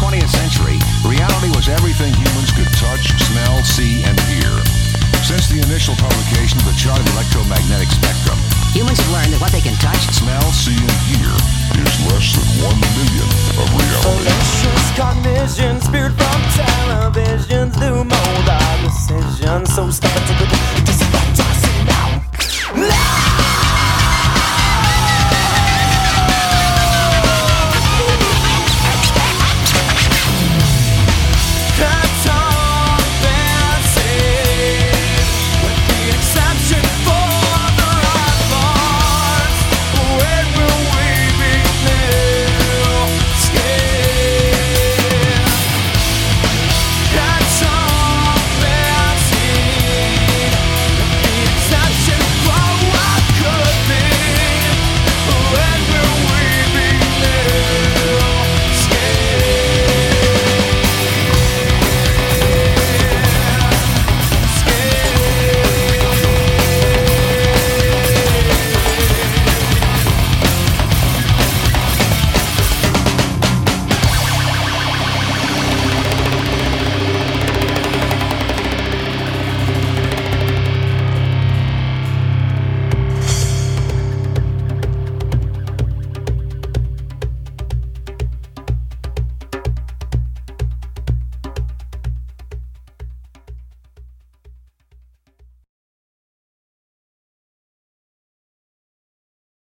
20th century, reality was everything humans could touch, smell, see, and hear. Since the initial publication of the Chart of the Electromagnetic Spectrum, humans have learned that what they can touch, smell, see, and hear is less than 1 millionth of reality. Fallacious cognition, spirit from television, do mold our decisions. So stop